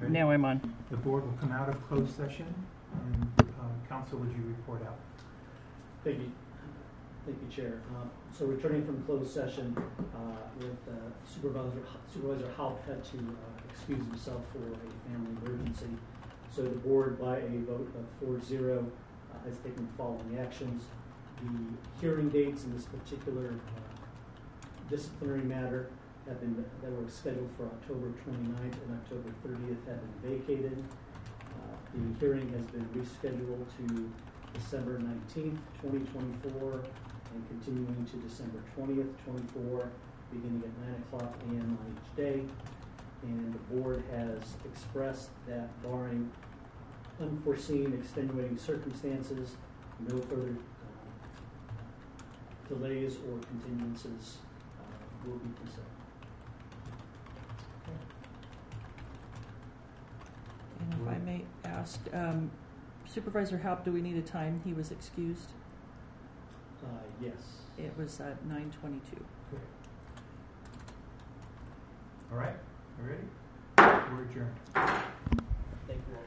Okay. Now I'm on. The board will come out of closed session, and council, would you report out? Thank you. Thank you, Chair. So returning from closed session with Supervisor Haupt had to excuse himself for a family emergency. So the board, by a vote of 4-0, has taken the following actions. The hearing dates in this particular disciplinary matter that were scheduled for October 29th and October 30th have been vacated. The hearing has been rescheduled to December 19th, 2024, and continuing to December 20th, 24, beginning at 9 o'clock a.m. on each day. And the board has expressed that barring unforeseen extenuating circumstances, no further delays or continuances will be considered. And if I may ask, Supervisor Haupt, do we need a time he was excused? Yes. It was at 9:22. Okay. All right, we're ready? We're adjourned. Thank you all.